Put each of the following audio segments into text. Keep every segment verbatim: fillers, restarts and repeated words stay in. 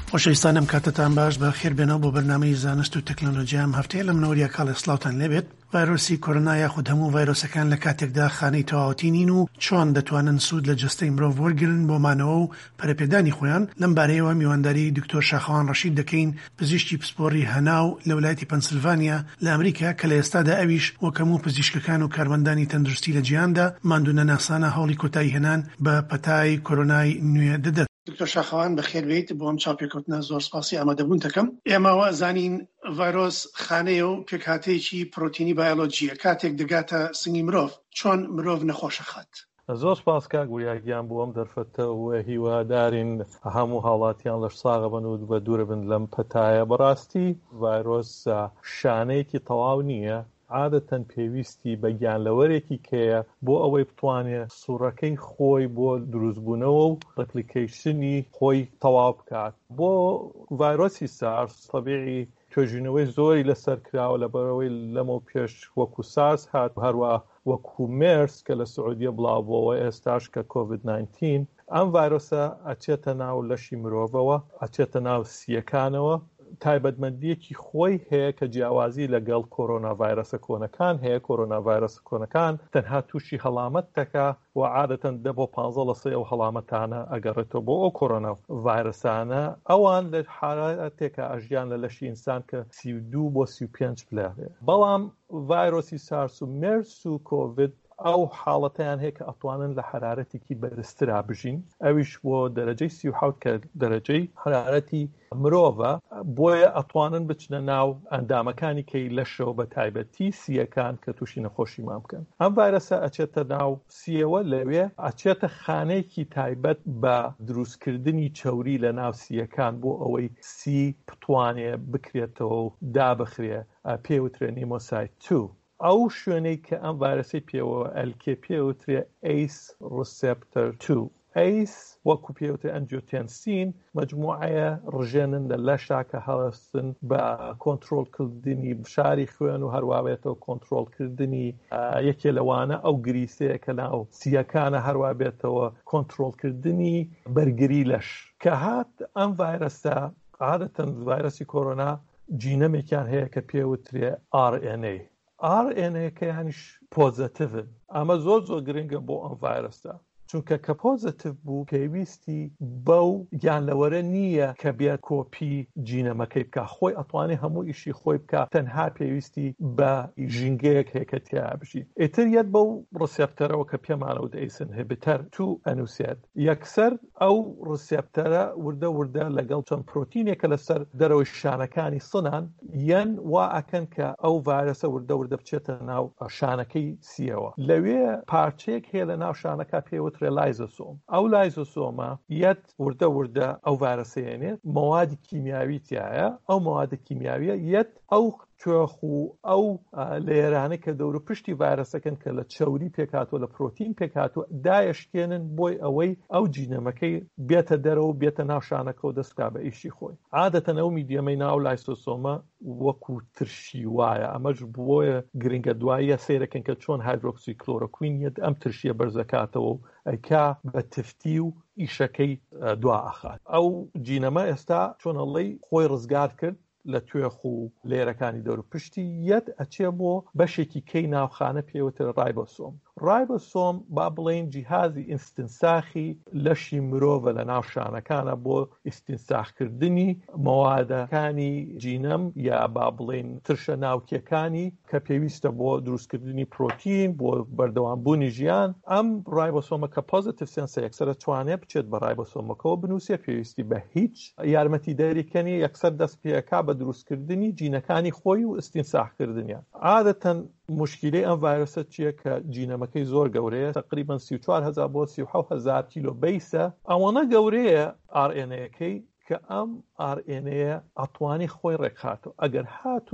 خۆشەویستانم کاتتان باش بە خێربێنەوە بۆ بەرنامەی زانست و تەکنۆلۆژیام هەفتەیە لە منەوەریە کاڵە سلااوتان لێبێت. ڤایرۆسی کۆرۆنا یاخود هەموو ڤایرۆسەکان لە کاتێکدا خانەی تەواوەتی نین و چۆن دەتوانن سوود لە جەستەی مرۆڤ وەرگرن بۆمانەوە و پەرەپێدانی خۆیان. لەم بارەیەوە میوانداری دکتۆر شاخەوان ڕەشید دەکەین، پزیشکی پسپۆڕی هەناو لە ویلایەتی پەنسیلڤانیا لە ئەمریکا کە لە ئێستادا ئەویش وەک هەموو پزیشکەکان و کارمەندانی تەندروستی لە جیهاندا ماندوونە ناسانە هەوڵی کۆتایی هێنان بە پەتای کۆرۆنای نوێ دەدات. دکتۆر شاخەوان بەخێر بێیت بۆ ئەم چاوپێکەوتنە زۆر سپاسی ئامادەبوون دەکەم. ئێمەوە زانین ڤایرۆس خانەیە و پێکهاتەیەکی پرۆتینی بایۆلۆجیە، کاتێک دەگاتە سنگی مرۆڤ چۆن مرۆڤ نەخۆشە خات. زۆر سپاس کاک وریاگیان بۆ ئەم دەرفەتەوە هیوادارین هەموو هاوڵاتیان لەش ساغە بن و بە دوورە بن لەم پەتایە. بەڕاستی ڤایرۆس شانەیەکی تەواو نییە، عادەتەن پێویستی بە گیانلەوەرێکی کەیە بۆ ئەوەی بتوانێت سوورەکەی خۆی بۆ دروستبوونەوە و ڕپلیکیشنی خۆی تەواو بکات. بۆ ڤایرۆسی سارس تەبیعی توێژینەوەی زۆری لەسەر کراوە لەبەرەوەی لەمە پێش وەکو سارس هات، هەروە وەکو مێرس کە لە سعودیە بڵاوبووەوە، ئێستاش کە کۆڤید ناینتین. ئەم ڤایرۆسە ئەچێتە ناو لەشی مرۆڤەوە، ئەچێتە ناو سیەکانەوە. تایبەتمەندیەکی خۆی هەیە کە جیاوازی لەگەڵ کۆرۆنا ڤایرۆسە کۆنەکان هەیە. کۆرۆنا ڤایرۆسە کۆنەکان تەنها تووشی هەڵامەت دەکا و عادەتەن دە بۆ پانزە لە سێ ئەو هەڵامەتانە ئەگەڕێتەوە بۆ ئەو کۆرۆنا ڤایرۆسانە. ئەوان لە حالەتێکە ئەژیان لە لەشی ئینسان کە سی و دوو بۆ سی و پێنج پلێ. بەڵام ڤایرۆسی سارس و مێرس و کۆڤید ئەو حاڵەتیان هەیە کە ئەتوانن لە حرارەتێکی بەرزترا بژین، ئەویش بۆ دەرەجەی سی و حەوت کە دەرەجەی حرارەتی مرۆڤە، بۆیە ئەتوانن بچنە ناو ئەندامەکانی کەی لەشەوە بە تایبەتی سیەکان کە تووشی نەخۆشی مان بکەن. ئەم ڤایرۆسە ئەچێتە ناو سیەوە، لەوێ ئەچێتە خانەیەکی تایبەت بە دروستکردنی چەوری لە ناو سیەکان بۆ ئەوەی سی بتوانێ بکرێتەوە و دابخرێ، پێوترێ نیمۆسایت دوو. ئەو شوێنەی کە ئەم ڤایرۆسی پێوە ئەلکێ پێوترێ ئەیس ڕسێپتەر دوو. ئەیس وەکو پێوترێ ئەنجیۆتێنسین مەجموعەیە ڕژێنن لە لەشا کە هەڵستن بە کۆنتڕۆڵکردنی شاری خوێن و هەروابێتەوە کۆنتڕۆڵکردنی یەکێ لەوانە ئەو گریسەیە کە ناو سیەکانە، هەروە بێتەوە کۆنتڕۆڵکردنی بەرگری لەش. کە هات ئەم ڤایرۆسە عادەتەن ڤایرۆسی کۆرۆنا جینەمێکیان هەیە کە پێوترێ ئار ئێن ئێ. ئار ئێن ئێ کە یانیش پۆزەتیڤن. ئەمە زۆر زۆر گرنگە بۆ ئەم ڤایرۆسە، چونکە کە پۆزەتیڤ بوو پێویستی بەو گیانلەوەرە نییە کە بێت کۆپی جینەمەکەی بکە، خۆی ئەتوانێ هەموو ئیشی خۆی بکە، تەنها پێویستی بە ژینگەیەک هەیە کە تیا بژی. ئیتر یەت بەو ڕسێپتەرەوە کە پێمانەوە ئەیس ئینهیبیتەر دوو ئەنووسێت. یەکسەر ئەو ڕسێپتەرە وردە وردە لەگەڵ چەند پرۆتینێکە لەسەر دەرەوەی شانەکانی سنان یەن وا ئەکەن کە ئەو ڤایرۆسە وردە وردە بچێتە ناو شانەکەی سیەوە. لەوێ پارچەیەک هەیە لە ناو شانەکە پێوت لایزۆسۆم. ئەو لایزۆسۆمە یەت وردە وردە ئەو ڤایرۆسەیەنێت، مەوادی کیمیاوی تایە. ئەو مەوادە کیمیاویە یەت ئەو توێخ و ئەو لێرانە کە دەورە پشتی ڤایرۆسەکەن کە لە چەوری پێکاتوە لە پرۆتین پێکاتوە دایەشکێنن بۆی ئەوەی ئەو جینەمەکەی بێتە دەرەوە بێتە ناو شانەکە و دەستکا بە ئیشی خۆی. عادەتەن ئەو میدیەمەی ناو لایزۆسۆمە وەکو ترشی وایە. ئەمەش بۆیە گرنگە دواییە سیرەکەن کە چۆن هایدرۆکسی کلۆرۆکوین ئەم ترشیە بەرزەکاتەوە و ئەیکا بە تفتی و ئیشەکەی دوا ئەخات. ئەو جینەمە ئێستا چۆنەڵی خۆی ڕزگار کرد لە توێخ و لێرەکانی دەور پشتی، یەت ئەچێ بۆ بەشێکی کەی ناوخانە پێوتر ڕایبۆسۆم. ڕایبۆسۆم با بڵێن جیهازی ئینستنساخی لەشی مرۆڤە لە ناو شانەکانە بۆ ئیستنساخکردنی مەوادەکانی جینەم یا با بڵێن ترشە ناوکیەکانی کە پێویستە بۆ دروستکردنی پرۆتین بۆ بەردەوامبوونی ژیان. ئەم ڕایبۆسۆمە کە پۆزیتیڤ سێنسە یەکسەرە توانێت بچێت بە ڕایبۆسۆمەکەەوە بنووسێ، پێویستی بە هیچ یارمەتی دەریکەنی یەکسەر دەست پێەکا بە دروستکردنی جینەکانی خۆی و ئیستنساخکردنیان. عادەتەن مشکلەی ئەم ڤایرۆسە چییە کە جینەمەکەی زۆر گەورەیە، تقریباً سی و چوار هەزار بۆ سی و حەوت هەزار کیلۆ بیسە. ئەوەنە گەورەیە ئار ئێن ئێەکەی کە ئەم ئار ئێن ئێ ئەتوانی خۆی ڕێکخاتەوە. ئەگەر هات و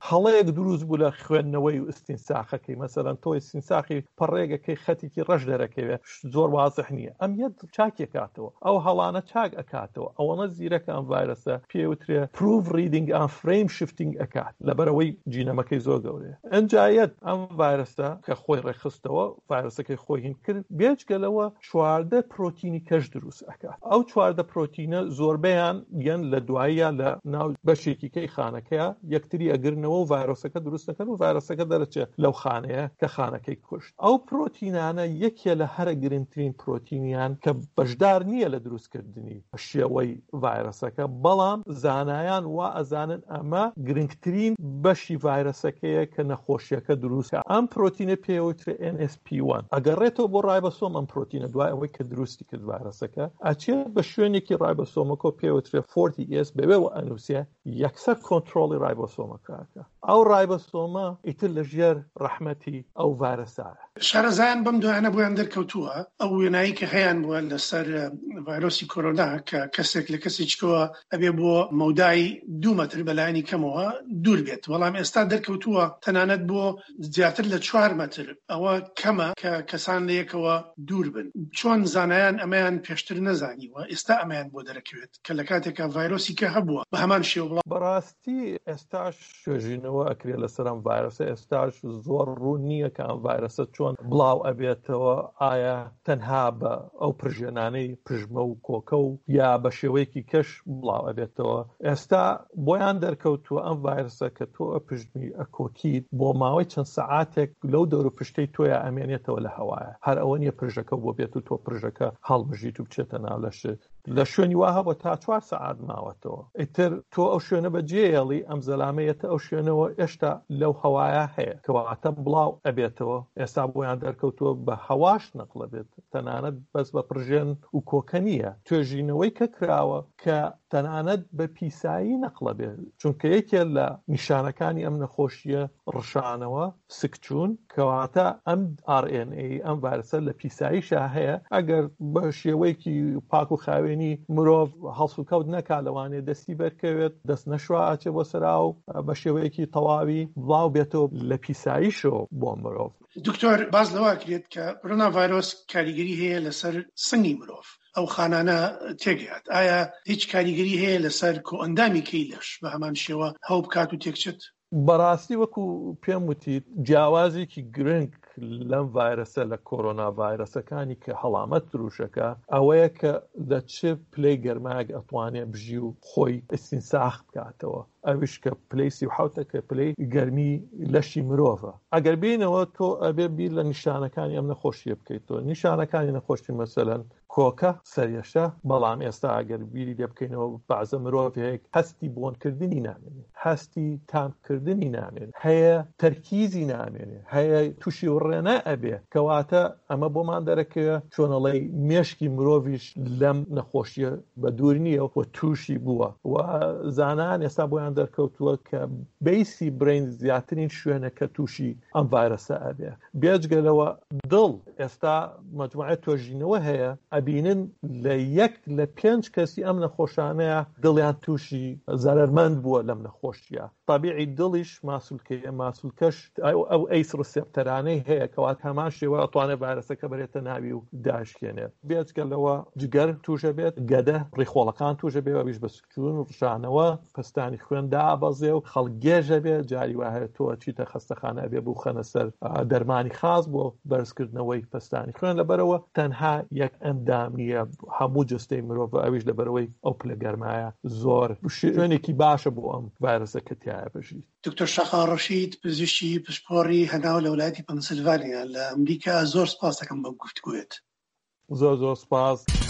هەڵەیەک دروست بوو لە خوێندنەوەی و ئستینساخەکەی مەسەلەن تۆ ئستینساخی پەڕێگەکەی خەتێکی ڕەش دەرەکەوێت زۆر وازح نییە ئەم یەک چاکێکاتەوە ئەو هەڵانە چاک ئەکاتەوە ئەوەنە زیرەکە ئەم ڤایرەسە پێوترێ پروف ریدینگ ئان فریم شفتینگ ئەکات لەبەرەوەی جینەمەکەی زۆر گەورەیە ئەنجایەت ئەم ڤایرەسە کە خۆی ڕێخستەوە ڤایرەسەکەی خۆی هین کرد بێجگەلەوە چواردە پرۆتینی کەش دروست ئەکات ئەو چواردە پرۆتینە زۆربەیان یەن لە دواییە لە ناو بەشێکی کەی خانەکەیە یەکتری ئەگرنەوە و ڤایرۆسەکە دروست دەکەن و ڤایرۆسەکە دەرەچێت لەو خانەیە کە خانەکەی کوشت ئەو پرۆتینانە یەکێ لە هەرە گرنگترین پرۆتینیان کە بەشدار نییە لە دروستکردنی شێوەی ڤایرۆسەکە بەڵام زانایان وا ئەزانن ئەمە گرنگترین بەشی ڤایرۆسەکەیە کە نەخۆشیەکە دروستکە ئەم پرۆتینە پێوترێ ئێن ئێس پی وان ئەگەڕێتەوە بۆ ڕایبۆسۆم ئەم پرۆتینە دوای ئەوەی کە دروستی کرد ڤایرۆسەکە ئەچێت بە شوێنێکی ڕایبۆسۆمەکە پێوترێ فۆرتی ئێس بەبێەوە ئەنووسێ یەکسەر کۆنتڕۆڵی ڕایبۆسۆمەکەکە ئەو ڕایبۆسۆمە ئیتر لە ژێر ڕەحمەتی ئەو ڤایرۆسایە شارەزایان بەم دوایانە بۆیان دەرکەوتووە ئەو وێنایی کە هەیەیان بووە لەسەر ڤایرۆسی کۆرۆنا کە کەسێک لە کەسێکەوە ئەبێ بۆ مەودای دوو مەتر بەلایانی کەمەوە دوور بێت بەڵام ئێستا دەرکەوتووە تەنانەت بۆ زیاتر لە چوار مەتر ئەوە کەمە کە کەسان لە یەکەوە دوور بن چۆن زانایان ئەمەیان پێشتر نەزانیوە ئێستا ئەمەیان بۆ دەرەکەوێت کە لە کاتێکە ڤایرۆسی کە هەبووە بە هەمان شێوە بەڕاستی ئێستاش توێژینەوە ئەکرێت لەسەر ئەم ڤایرۆسە ئێستاش زۆر ڕوو نییە کە ئەم ڤایرۆسە چۆن بڵاو ئەبێتەوە ئایا تەنها بە ئەو پرژێنانەی پژمە و کۆکە و یا بە شێوەیەکی کەش بڵاو ئەبێتەوە ئێستا بۆیان دەرکەوتووە ئەم ڤایرۆسە کە تۆ ئەپژمی ئەکۆکیت بۆ ماوەی چەند سەعاتێک لەو دەور و پشتەی تۆیە ئەمێنێتەوە لە هەوایە هەر ئەوە نیە پرژەکە بۆ بێت و تۆ پرژەکە هەڵبژیت و بچێتە ناو لەشت لە شوێنی وا هەبوو تا چوار سەعات ماوەتەوە ئیتر تۆ ئەو شوێنە بەجێهێڵی ئەم زەلامەیەتە ئەو شوێنەوە ئێشتا لەو هەوایە هەیە کەواتە بڵاو ئەبێتەوە ئێستا بۆیان دەرکەوتووە بە هەواش نەقڵە بێت تەنانەت بەس بە پرژێن و کۆکە نییە توێژینەوەی کە کراوە کە تەنانەت بە پیسایی نەقڵە بێت چونکە یەکێ لە نیشانەکانی ئەم نەخۆشیە ڕشانەوە سکچوون کەواتە ئەم ئار ئێن ئێ ئەم ڤایرۆسە لە پیساییشا هەیە ئەگەر بە شێوەیەکی پاک و خاوێنی مرۆڤ هەڵس و کەوت نەکا لەوانێ دەستی بەرکەوێت دەست نەشوا ئاچێ بۆ سەرا و بە شێوەیەکی تەواوی بڵاو بێتەوە لە پیساییشەوە بۆ مرۆڤ. دکتۆر باز لەوە کرێت کە کۆرۆنا ڤایرۆس کاریگەری هەیە لەسەر سنگی مرۆڤ ئەو خانانە تێگەیات ئایا هیچ کاریگەری هەیە لەسەر کۆ ئەندامی کەی لەش بە هەمان شێوە هەو بکات و تێکچێت؟ بەڕاستی وەکو پێم وتیت جیاوازێکی گرنگ لەم ڤایرۆسە لە کۆرۆنا ڤایرۆسەکانی کە هەڵامەت دروشەکە ئەوەیە کە لە چ پلەی گەرمایەک ئەتوانێ بژی و خۆی ئستینساخ بکاتەوە ئەویش کە پلەی سی و حەوتە کە پلەی گەرمی لەشی مرۆڤە ئەگەر بینەوە تۆ ئەبێ بیر لە نیشانەکانی ئەم نەخۆشیە بکەیتەوە نیشانەکانی نەخۆشی مەسەلەن کۆکە سەریەشە بەڵام ئێستا ئەگەر بیری لێ بکەینەوە بەعزە مرۆڤێک هەستی بۆنکردنی نامێنێ هەستی تامکردنی نامێن هەیە تەرکیزی نامێنێ هەیە تووشی ڕێنە ئەبێ کەواتە ئەمە بۆمان دەرەکەوە چۆنەڵی مێشکی مرۆڤیش لەم نەخۆشیە بە دوور نییە و تووشی بووە و زانان ئێستا بۆیان دەرکەوتووە کە بیسی برین زیاترین شوێنە کە تووشی ئەم ڤایرۆسە ئەبێ بێجگەلەوە دڵ ئێستا مەجموعە تۆژینەوە هەیە ئەبینن لە یەک لە پێنج کەسی ئەم نەخۆشانەیە دڵیان تووشی زەرمەند بووە لەم نەخۆشیە طبیعی دڵیش ماسوولکەیە ماسوولکەش ئەو ئەیس ڕسێپتەرانەی هەیە کەوات هەمان شێوە ئەتوانێت ڤایرۆسەکە بەرێتە ناوی و داشکێنێت بێجگەلەوە جگەر تووشە بێت گەدە ڕێخۆڵەکان تووشە بێ ئەویش بە سکچوون و ڕژانەوە پستانی خوێندا بەزێ و خەڵگێژە بێت جاری وایە تۆ چیتە خەستەخانە بێ بوو خەنە سەر دەرمانی خاص بۆ بەرزکردنەوەی پستانی خوێن لەبەرەوە تەنها یەک ئەندام نییە هەموو جستەی مرۆڤ ئەویش لەبەرەوەی ئەو پلە گەرمایە زۆر شوێنێکی باشە بۆ ئەم ڤایرۆسەکە تایە بژیت. دکتۆر شاخاو ڕەشید پزیشکی پشتپۆڕی هەناو لە وڵاتی پەنسیلڤانیا لە ئەمریکا زۆر سپاس دەکەم بەم گفتگوێت. زۆر زۆر سپاس.